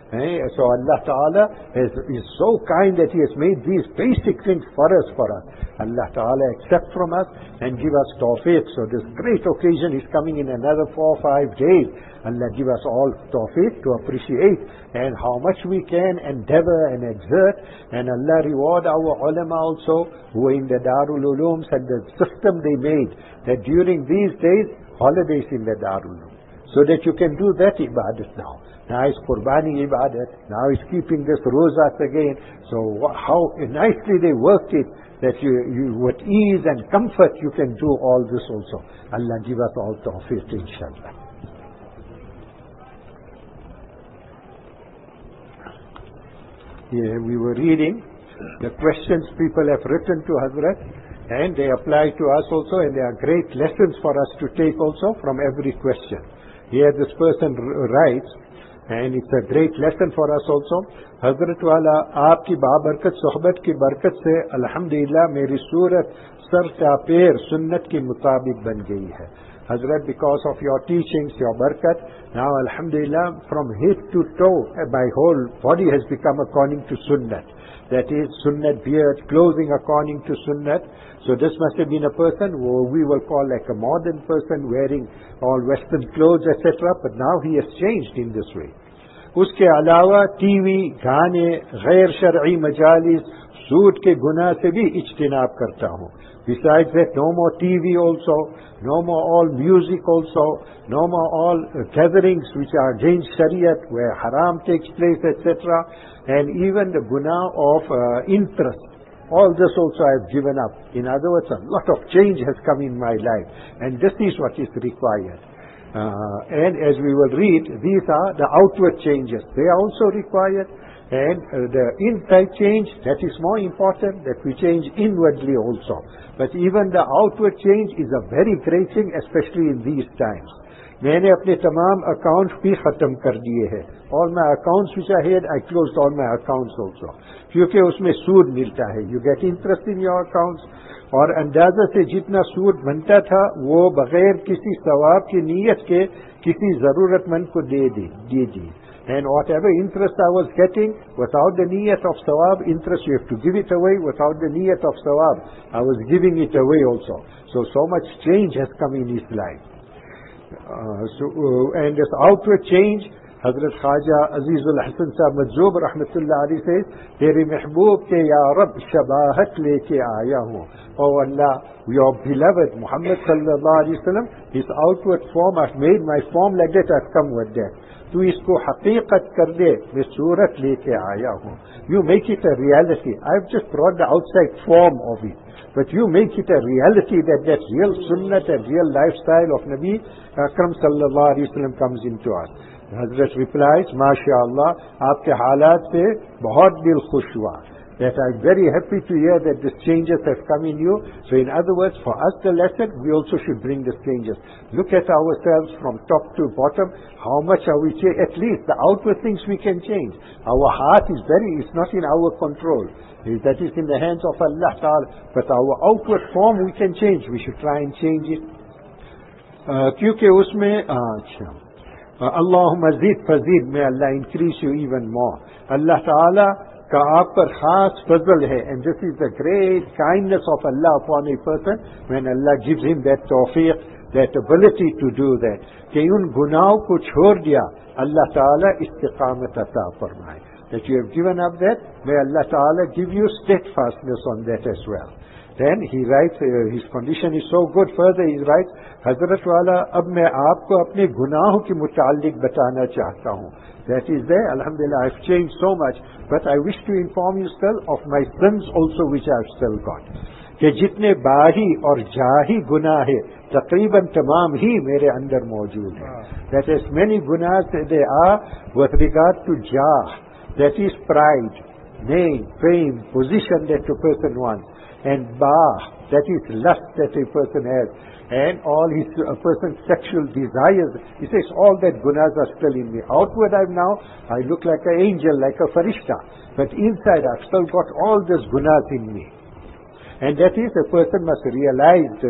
So Allah Ta'ala is so kind that He has made these basic things for us. Allah Ta'ala accept from us and give us tawfiq. So this great occasion is coming in another 4 or 5 days. Allah give us all tawfiq to appreciate and how much we can endeavor and exert. And Allah reward our ulama also who in the Darul Ulooms and the system they made that during these days, holidays in the Darul Uloom. So that you can do that ibadat now. Now it's Qurbani ibadat. Now it's keeping this rozas again. So how nicely they worked it that you with ease and comfort you can do all this also. Allah give us all tawfiq, inshallah. Yeah, we were reading the questions people have written to Hazrat and they apply to us also, and they are great lessons for us to take also from every question. Here this person writes, and it's a great lesson for us also. Hazrat wala aapki babarkat sohbat ki barkat se alhamdulillah meri surat sar ta pair sunnat ki mutabik ban gayi hai. Hazrat, because of your teachings, your barakat, now alhamdulillah from head to toe my whole body has become according to sunnat. That is sunnat beard, clothing according to sunnat. So this must have been a person who we will call like a modern person wearing all western clothes etc. But now he has changed in this way. Uske alawa TV, gaane, ghair shar'i majalis, sood ke guna se bhi ijtinab karta hu. Besides that, no more TV also, no more all music also, no more all gatherings which are against Shariat, where haram takes place, etc. And even the guna of interest. All this also I have given up. In other words, a lot of change has come in my life. And this is what is required. And as we will read, these are the outward changes. They are also required. And the inside change, that is more important, that we change inwardly also. But even the outward change is a very great thing, especially in these times. मैंने अपने तमाम accounts भी ख़त्म कर दिए हैं. All my accounts which I had, I closed all my accounts also. क्योंकि उसमें सूद मिलता है. You get interest in your accounts. और अंदाज़ा से जितना सूद बनता था, वो बगैर किसी सवाब की नीयत के किसी ज़रूरतमंद को दे दीजिए. And whatever interest I was getting, without the niyat of sawab, interest you have to give it away. Without the niyat of sawab, I was giving it away also. So much change has come in his life. And this outward change, Hazrat Khaja Azizul Hasan Sahib Majzoob Rahmatullah Ali says, Tere Mehboob ke Ya Rab shabahat leke aaya hu. Oh Allah, your beloved Muhammad Sallallahu Alaihi Wasallam, his outward form, I've made my form like that, I've come with that. Tu isko haqiqat kar de, मैं सूरत लेके आया हूँ. You make it a reality. I've just brought the outside form of it. But you make it a reality that real sunnat and real lifestyle of Nabi Akram Sallallahu Alaihi Wasallam comes into us. Hazrat replies, MashaAllah, aapke halat se bahut dil khush hua. That I'm very happy to hear that these changes have come in you. So in other words, for us the lesson, we also should bring these changes. Look at ourselves from top to bottom. How much are we changed? At least the outward things we can change. Our heart is it's not in our control. That is in the hands of Allah Ta'ala. But our outward form we can change. We should try and change it. Kyunki usme, Allahumma zid fazid, may Allah increase you even more. Allah Ta'ala का आप पर खास फजल है, and this is the great kindness of Allah upon a person when Allah gives him that tawfiq, that ability to do that. कि उन गुनाहों को छोड़ दिया, Allah Ta'ala istiqamat ata फरमाए. That you have given up that, may Allah Ta'ala give you steadfastness on that as well. Then he writes, his condition is so good. Further he writes, Hazrat wala, अब मैं आपको अपने गुनाहों के मुताल्लिक बताना चाहता हूँ. That is there, alhamdulillah, I've changed so much, but I wish to inform you still of my sins also which I've still got. कि जितने बाही और जाही गुनाह है, तकरीबन तमाम ही मेरे अंदर मौजूद हैं. That is many gunas they are with regard to jah, that is pride, name, fame, position that a person wants. And bah, that is lust that a person has, and all a person's sexual desires. He says all that gunas are still in me. Outward I look like an angel, like a farishta, but inside I've still got all these gunas in me. And that is, a person must realize this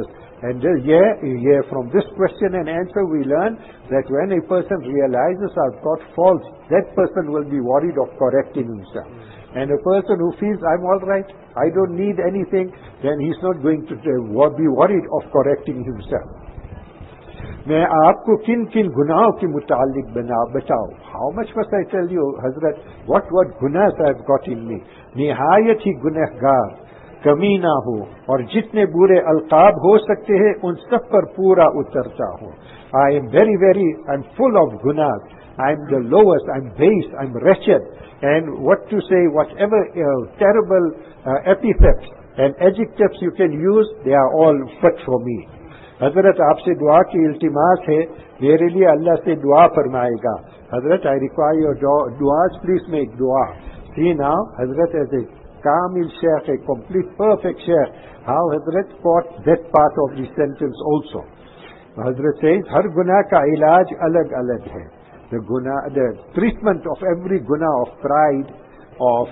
And from this question and answer we learn that when a person realizes I've got faults, that person will be worried of correcting himself. And a person who feels I'm all right, I don't need anything, then he's not going to be worried of correcting himself. मैं आपको किन किन गुनाहों के मुतालिक बताऊं? How much must I tell you, Hazrat, what gunas I've got in me? निहायत ही गुनहगार, कमी ना हो, और जितने बुरे अलकाब हो सकते हैं उन सब पर पूरा उतरता हूँ. I am I'm full of gunas. I'm the lowest, I'm base, I'm wretched. And what to say, whatever terrible epithets and adjectives you can use, they are all fit for me. Hazrat, आपसे दुआ की इल्तिमास है, मेरे लिए अल्लाह से दुआ फरमाएगा. Hazrat, I require your du'as, please make dua. See now, Hazrat as a Kamil Sheikh, a complete perfect Sheikh, how Hazrat caught that part of the sentence also. Hazrat says, हर गुनाह का इलाज अलग अलग है. The treatment of every gunnah of pride, of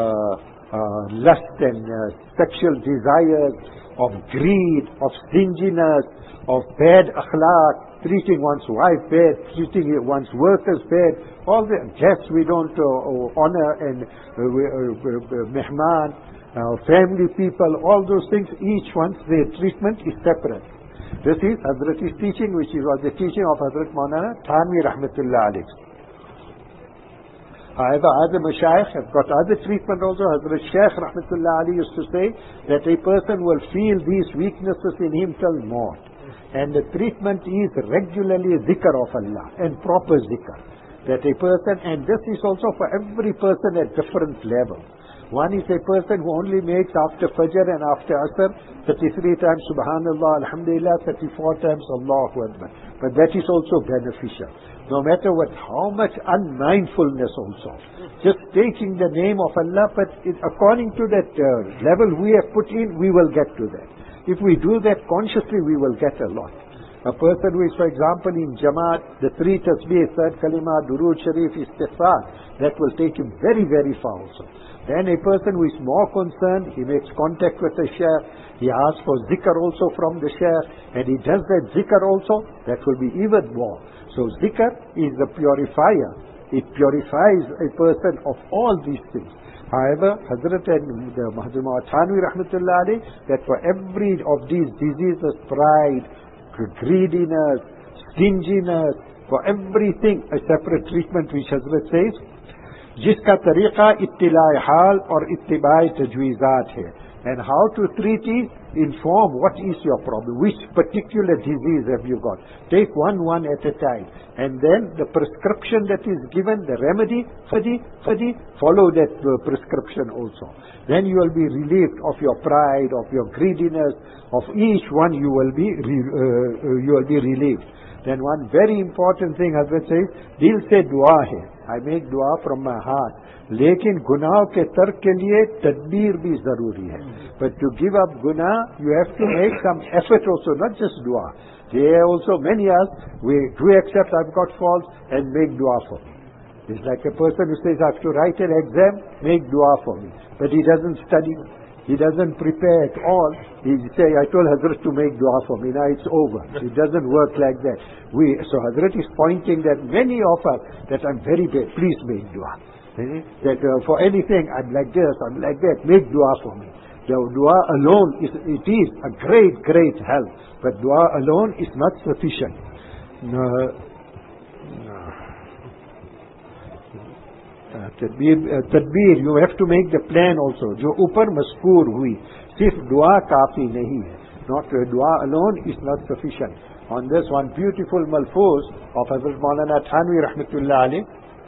lust and sexual desires, of greed, of stinginess, of bad akhlaq, treating one's wife bad, treating one's workers bad, all the guests we don't honor, and mehman, family people, all those things, each one's their treatment is separate. This is Hazrat's teaching, which was the teaching of Hazrat Maulana Thanvi Rahmatullah alayh. However, other mashayikh have got other treatment also. Hazrat Shaykh Rahmatullah alayhi used to say that a person will feel these weaknesses in him till maut. And the treatment is regularly zikr of Allah and proper zikr. That a person, and this is also for every person at different levels. One is a person who only makes after Fajr and after Asr 33 times Subhanallah, Alhamdulillah, 34 times Allahu Akbar. But that is also beneficial. No matter how much unmindfulness also. Just taking the name of Allah, but according to that level we have put in, we will get to that. If we do that consciously, we will get a lot. A person who is, for example, in Jamaat, the 3 tasbih, 3rd kalima, Durood Sharif, Istighfar, that will take him very, very far also. Then a person who is more concerned, he makes contact with the Shaykh, he asks for zikr also from the Shaykh, and he does that zikr also, that will be even more. So zikr is the purifier. It purifies a person of all these things. However, Hazrat and the Mahjuma Thanvi Rahmatullah alayh, that for every of these diseases, pride, greediness, stinginess, for everything a separate treatment which Hazrat says, जिसका तरीका इत्तिलाए हाल और इत्तिबाए तजवीज़ात है. And how to treat it, inform what is your problem, which particular disease have you got. Take one at a time. And then the prescription that is given, the remedy, follow that prescription also. Then you will be relieved of your pride, of your greediness, of each one you will be relieved. Then one very important thing Hazrat says, dil se dua hai. I make dua from my heart. लेकिन गुनाह के तर्क के लिए तदबीर भी जरूरी है. But to give up guna, you have to make some effort also, not just dua. There are also many us, we do accept I've got faults and make dua for me. It's like a person who says I have to write an exam, make dua for me. But he doesn't study, he doesn't prepare at all. He say, I told Hazrat to make dua for me, now it's over. It doesn't work like that. So Hazrat is pointing that many of us, that I'm very bad, please make dua. That for anything, I'm like this, I'm like that, make dua for me. The dua alone, it is a great help. But dua alone is not sufficient. तदबीर, you have to make the plan also. जो ऊपर मज़कूर हुई, सिर्फ दुआ काफी नहीं है. Not dua alone is not sufficient. On this one beautiful malfuz of Hazrat Maulana Thanvi Rahmatullah alayh,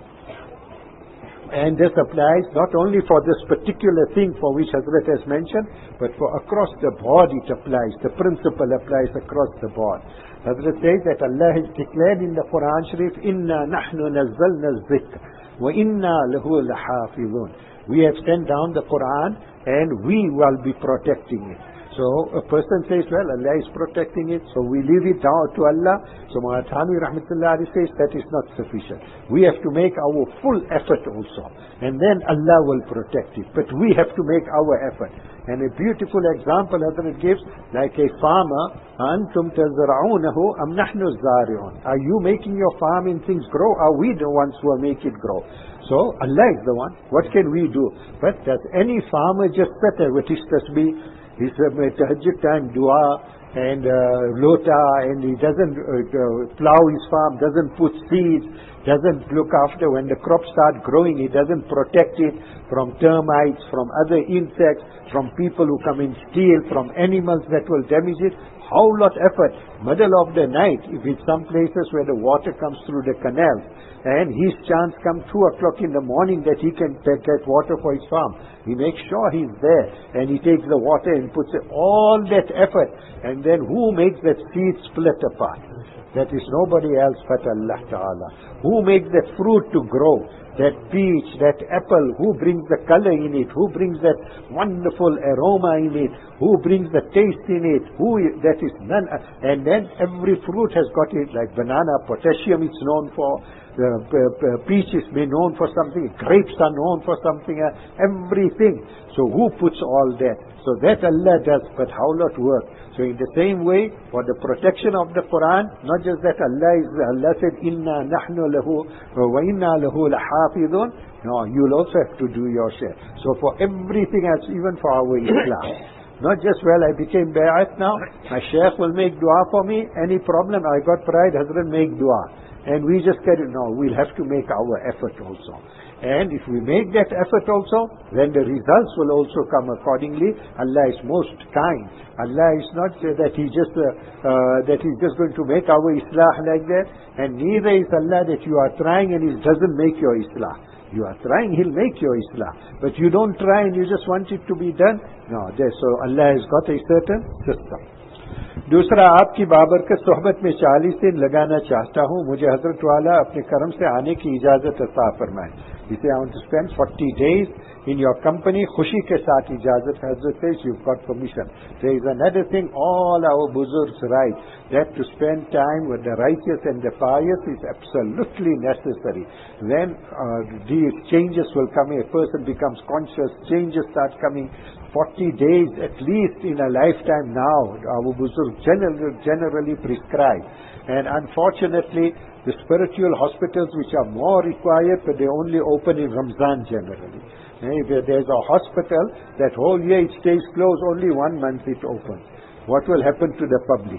and this applies not only for this particular thing for which Hazrat has mentioned, but for across the board it applies. The principle applies across the board. Hazrat says that Allah has declared in the Quran Sharif, Inna nahnu nazzalna az-zikr wa inna lahu lahafizun. We have sent down the Quran and we will be protecting it. So a person says, well, Allah is protecting it, so we leave it down to Allah. So Maulana Thanvi Rahmatullah says that is not sufficient. We have to make our full effort also. And then Allah will protect it. But we have to make our effort. And a beautiful example Hazrat gives, like a farmer, أَنْتُمْ تَزْرَعُونَهُ أَمْ نَحْنُ الزَّارِعُونَ. Are you making your farming things grow? Are we the ones who make it grow? So Allah is the one. What can we do? But does any farmer just sit there with his tasbih, his tahajjud time dua, and lota, and he doesn't plow his farm, doesn't put seeds, doesn't look after when the crops start growing, he doesn't protect it from termites, from other insects, from people who come and steal, from animals that will damage it? How lot effort. Middle of the night, if it's some places where the water comes through the canals, and his chance come 2 o'clock in the morning that he can get water for his farm, he makes sure he's there, and he takes the water and puts it, all that effort, and then who makes that seed split apart? That is nobody else but Allah Ta'ala. Who makes that fruit to grow? That peach, that apple, who brings the color in it? Who brings that wonderful aroma in it? Who brings the taste in it? That is none. And then every fruit has got it, like banana, potassium is known for. Peach is known for something, grapes are known for something, everything. So who puts all that? So that Allah does, but how lot work? So in the same way, for the protection of the Quran, not just that Allah said, Inna nahnu lahu wa inna lahu lahafidun. No, you'll also have to do your share. So for everything else, even for our Islam. Not just, well, I became Bay'at now, my Shaykh will make dua for me, any problem, I got pride, Hazrat make dua. And we just get it. No, we'll have to make our effort also. And if we make that effort also, then the results will also come accordingly. Allah is most kind. Allah is not that He's just going to make our Islah like that. And neither is Allah that you are trying and He doesn't make your Islah. You are trying, He'll make your Islah. But you don't try and you just want it to be done. No, so Allah has got a certain system. दूसरा, आपकी बाबरकत सोहबत में 40 दिन लगाना चाहता हूँ, मुझे हजरत वाला अपने करम से आने की इजाजत अता फरमाए. इसे I want to spend 40 days in your company. खुशी के साथ इजाजत. Hazrat says you've got permission. There is another thing all our buzurgs write, that to spend time with the righteous and the pious is absolutely necessary. Then these changes will come. A person becomes conscious, changes start coming. 40 days at least in a lifetime now, our buzurgs generally prescribe. And unfortunately, the spiritual hospitals which are more required, but they only open in Ramzan generally. If there's a hospital, that whole year it stays closed, only 1 month it opens. What will happen to the public?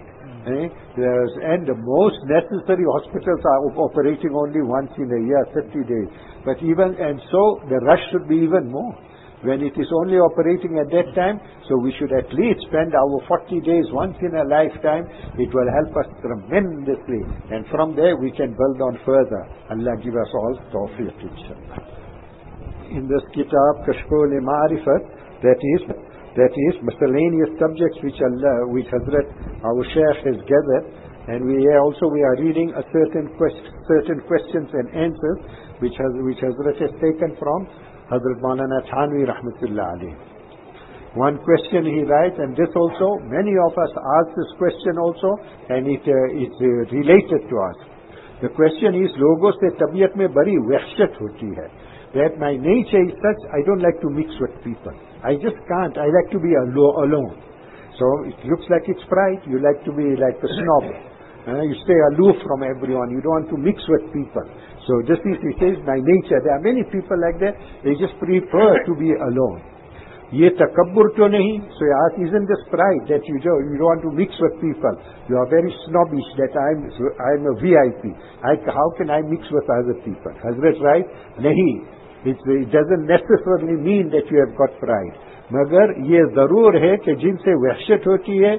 And the most necessary hospitals are operating only once in a year, 30 days. But so the rush should be even more. When it is only operating at that time, so we should at least spend our 40 days once in a lifetime. It will help us tremendously. And from there we can build on further. Allah give us all tawfiq, inshallah. In this kitab, Kashf-ul-Ma'rifat, that is miscellaneous subjects which Hazrat, our Shaykh has gathered. And we are reading a certain questions and answers which Hazrat has taken from Hazrat Maulana Thanvi Rahmatullah alayhi. One question he writes, and this also, many of us ask this question also, and it's related to us. The question is, logo se tabiyat mein bari wahshat hoti hai. That my nature is such, I don't like to mix with people. I just can't. I like to be alone. So it looks like it's pride. You like to be like a snob. You stay aloof from everyone. You don't want to mix with people. So this is, he says, my nature. There are many people like that. They just prefer to be alone. Ye takabbur to nahi. So he asks, isn't this pride that you don't want to mix with people? You are very snobbish that I'm a VIP. How can I mix with other people? Hazrat writes, nahi. It doesn't necessarily mean that you have got pride. मगर ये जरूर है कि जिनसे वहशत होती है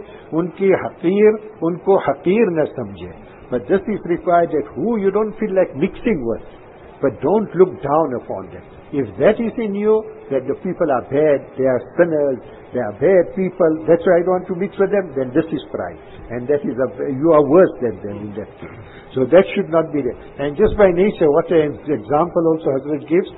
उनको हकीर न समझे. But this is required that who you don't feel like mixing with, but don't look down upon them. If that is in you, that the people are bad, they are sinners, they are bad people, that's why I don't want to mix with them, then this is pride. And that is you are worse than them in that case. So that should not be there. And just by nature, what an example also Hazrat gives,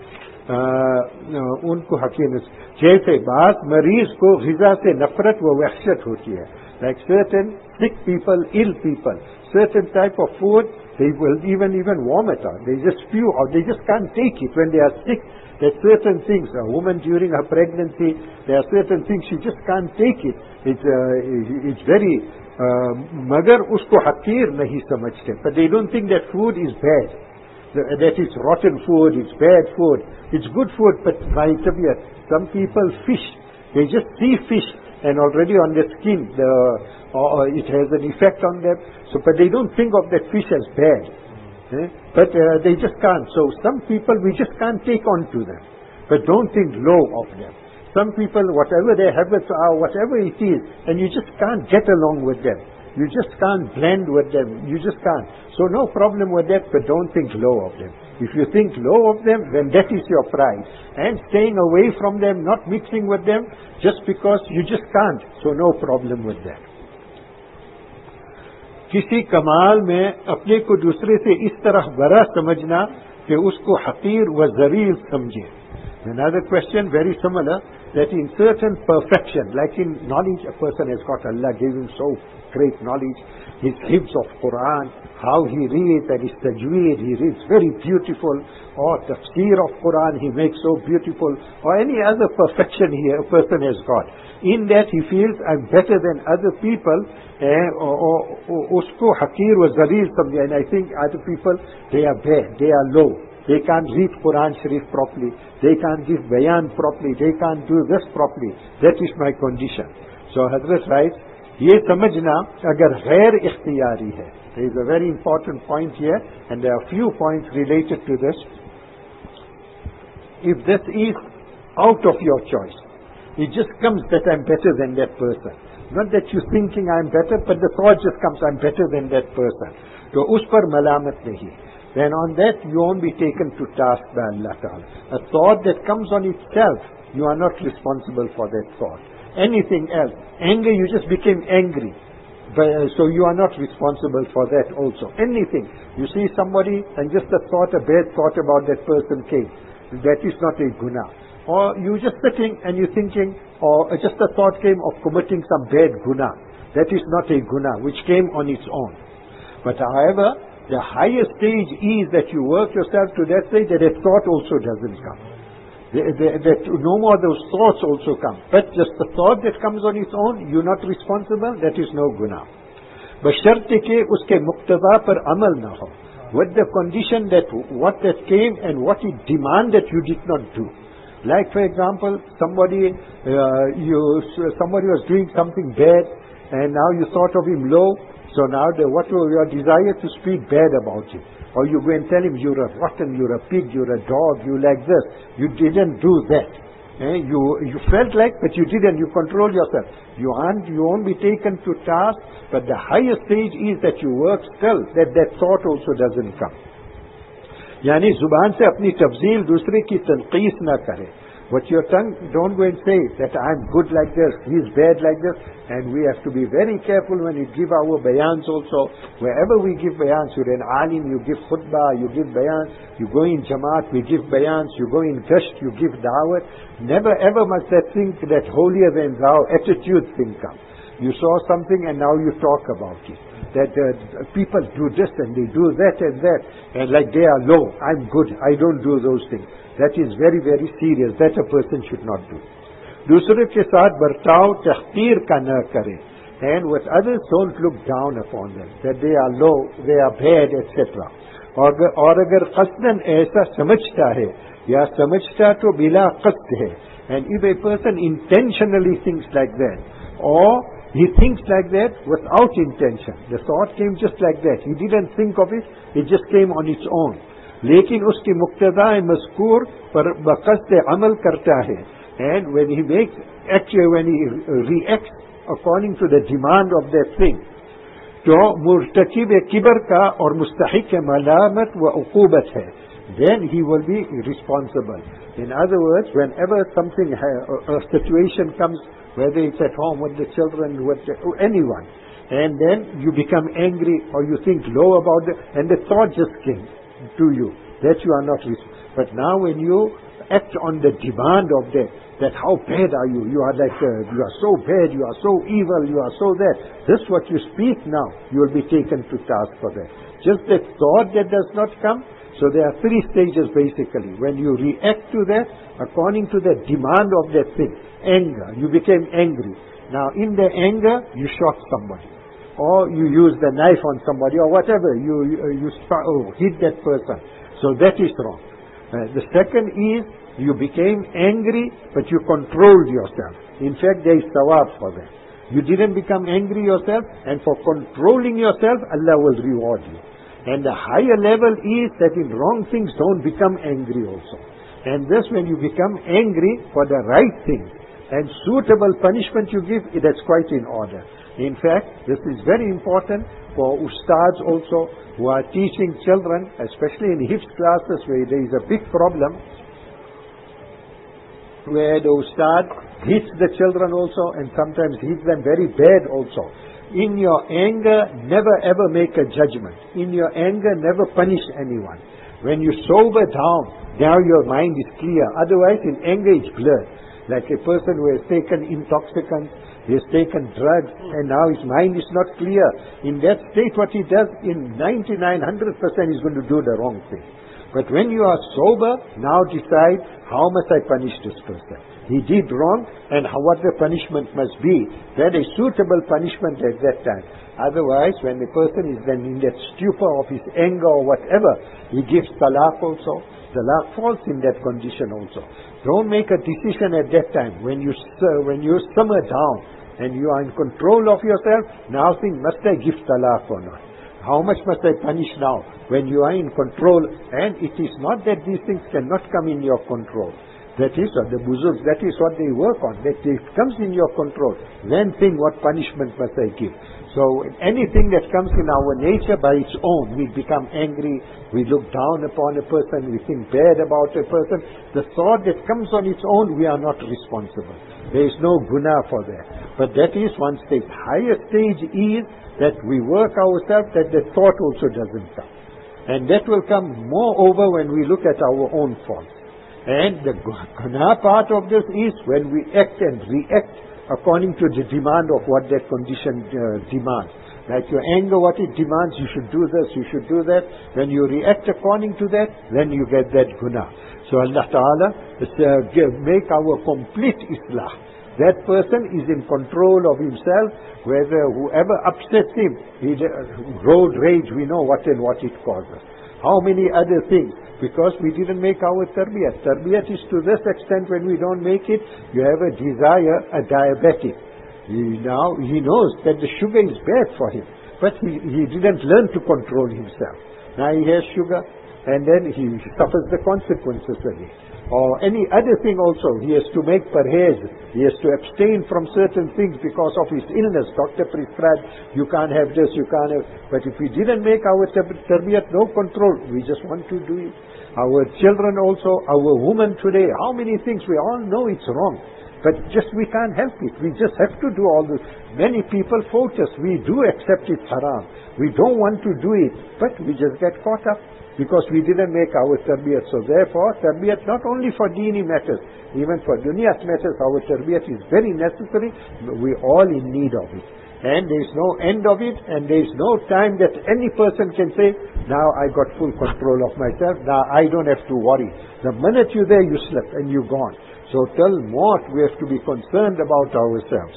उनको हकीर जैसे बात मरीज को ग़िज़ा से नफरत व वहशत होती है. Like certain sick people, ill people, certain type of food, they will even vomit out. They just spew out. They just can't take it. When they are sick, that certain things, a woman during her pregnancy, there are certain things she just can't take it. It's very, magar usko hakir nahi samajhte. But they don't think that food is bad. That it's rotten food, it's bad food. It's good food, but by tabiat, some people fish. They just see fish and already on their skin, it has an effect on them. So, but they don't think of that fish as bad. But they just can't. So some people, we just can't take on to them. But don't think low of them. Some people, whatever their habits are, whatever it is, and you just can't get along with them. You just can't blend with them. You just can't. So no problem with that, but don't think low of them. If you think low of them, then that is your pride. And staying away from them, not mixing with them, just because you just can't. So no problem with that. किसी कमाल में अपने को दूसरे से इस तरह बड़ा समझना कि उसको हकीर व ज़लील समझे. Another question very similar, that in certain perfection, like in knowledge, a person has got, Allah gave him so great knowledge, his hifz of Quran, how he reads and his tajweed, he reads very beautiful, or tafsir of Quran he makes so beautiful, or any other perfection here a person has got. In that he feels, I'm better than other people, usko hakir wa zaleel samjhe. And I think other people, they are bad, they are low. They can't read Quran Sharif properly. They can't give bayan properly. They can't do this properly. That is my condition. So Hazrat writes, ये समझना अगर गैर इख्तियारी है. There is a very important point here, and there are few points related to this. If this is out of your choice, it just comes that I'm better than that person. Not that you're thinking I'm better, but the thought just comes, I'm better than that person. So us par malamat nahi. Then on that you won't be taken to task by Allah Ta'ala. A thought that comes on itself, you are not responsible for that thought. Anything else, anger, you just became angry. So you are not responsible for that also. Anything. You see somebody and just a thought, a bad thought about that person came. That is not a guna. Or you just sitting and you're thinking, or just a thought came of committing some bad guna. That is not a guna, which came on its own. But however, the highest stage is that you work yourself to that stage that a thought also doesn't come. That no more those thoughts also come. But just the thought that comes on its own, you're not responsible, that is no guna. Basharte ke uske muqtada par amal na ho. With the condition that what that came and what it demanded you did not do. Like for example, somebody was doing something bad and now you thought of him low. So now what was your desire to speak bad about him? Or you go and tell him you're a rotten, you're a pig, you're a dog, you like this. You didn't do that. You felt like, but you didn't. You control yourself. You won't be taken to task, but the highest stage is that you work still, that thought also doesn't come. यानी जुबान से अपनी तफजील दूसरे की तनकीस ना करे. But your tongue, don't go and say that I'm good like this, he's bad like this. And we have to be very careful when we give our bayans also. Wherever we give bayans, you're an alim, you give khutbah, you give bayans, you go in jamaat, we give bayans, you go in gasht, you give da'wat. Never ever must that thing, that holier than thou attitude thing come. You saw something and now you talk about it. That people do this and they do that and that. And like they are low, I'm good, I don't do those things. That is very, very serious. That a person should not do. दूसरे के साथ बर्ताव तहकीर का न करे. And with others, don't look down upon them. That they are low, they are bad, etc. और अगर क़स्दन ऐसा समझता है या समझता तो बिला क़स्द है. And if a person intentionally thinks like that, or he thinks like that without intention, the thought came just like that, he didn't think of it, it just came on its own. लेकिन उसकी मुक्तदा मज़कूर पर बक़स्द अमल करता है. And when he reacts according to the demand of that thing, तो मुर्तकिब किबर का और मुस्तहिक मलामत व उक़ूबत है. Then he will be responsible. In other words, whenever something, a situation comes, whether it's at home with the children, with anyone, and then you become angry or you think low about it, and the thought just came to you, that you are not responsible. But now when you act on the demand of that how bad are you? You are like, you are so bad, you are so evil, you are so that. This what you speak now, you will be taken to task for that. Just that thought that does not come, So there are three stages basically. When you react to that, according to the demand of that thing, anger, you became angry. Now in the anger, you shot somebody, or you used the knife on somebody, or whatever, you hit that person. So that is wrong. The second is, you became angry, but you controlled yourself. In fact, there is sawab for that. You didn't become angry yourself, and for controlling yourself, Allah will reward you. And the higher level is that in wrong things don't become angry also. And thus when you become angry for the right thing, and suitable punishment you give, that's quite in order. In fact, this is very important for ustads also, who are teaching children, especially in hifz classes where there is a big problem, where the ustad hits the children also, and sometimes hits them very bad also. In your anger, never ever make a judgment. In your anger, never punish anyone. When you sober down, now your mind is clear. Otherwise, in anger, it's blurred. Like a person who has taken intoxicants, he has taken drugs, and now his mind is not clear. In that state, what he does, in 99, 100% he's going to do the wrong thing. But when you are sober, now decide, how must I punish this person? He did wrong, and what the punishment must be. That is suitable punishment at that time. Otherwise, when the person is then in that stupor of his anger or whatever, he gives talaq also. Talaq falls in that condition also. Don't make a decision at that time. When you simmer down and you are in control of yourself, now think, must I give talaq or not? How much must I punish now? When you are in control, and it is not that these things cannot come in your control. That is, the buzurgs, that is what they work on. That it comes in your control. Then think, what punishment must I give? So anything that comes in our nature by its own, we become angry, we look down upon a person, we think bad about a person. The thought that comes on its own, we are not responsible. There is no guna for that. But that is one stage. Higher stage is that we work ourselves, that the thought also doesn't come. And that will come moreover when we look at our own faults. And the guna part of this is when we act and react according to the demand of what that condition demands. Like your anger, what it demands, you should do this, you should do that. When you react according to that, then you get that guna. So Allah Ta'ala make our complete islah. That person is in control of himself, whether whoever upsets him, road rage, we know what and what it causes. How many other things? Because we didn't make our tarbiyat. Tarbiyat is to this extent, when we don't make it, you have a desire, a diabetic. Now he knows that the sugar is bad for him, but he didn't learn to control himself. Now he has sugar, and then he suffers the consequences of it. Or any other thing also, he has to make parhez, he has to abstain from certain things because of his illness. Doctor prescribed, you can't have this, you can't have. But if we didn't make our tarbiyat, no control, we just want to do it. Our children also, our women today, how many things, we all know it's wrong. But just we can't help it. We just have to do all this. Many people fault us. We do accept it's haram. We don't want to do it. But we just get caught up because we didn't make our tarbiyat. So therefore, tarbiyat not only for dini matters, even for dunyat matters, our tarbiyat is very necessary. We're all in need of it. And there is no end of it, and there is no time that any person can say, now I got full control of myself, now I don't have to worry. The minute you're there, you slip and you're gone. So till Maut, we have to be concerned about ourselves.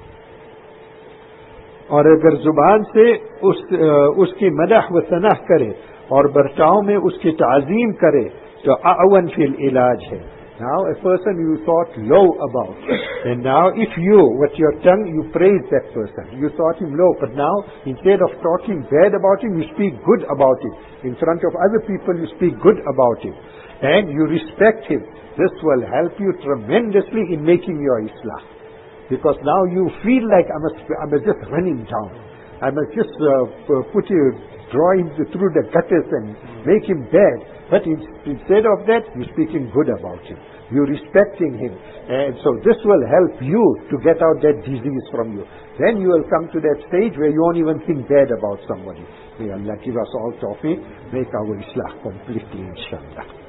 और अगर जुबान से उसकी मदह व सनाह करे और बर्ताव में उसकी ताज़ीम करे तो अअवन फिल इलाज है. Now a person you thought low about, and now if you, with your tongue, you praise that person. You thought him low, but now instead of talking bad about him, you speak good about him. In front of other people, you speak good about him. And you respect him. This will help you tremendously in making your islah. Because now you feel like I must just run him down. I must just draw him through the gutters and make him bad. But instead of that, you're speaking good about him. You're respecting him. And so this will help you to get out that disease from you. Then you will come to that stage where you won't even think bad about somebody. May Allah give us all tawfiq, make our islah completely, inshallah.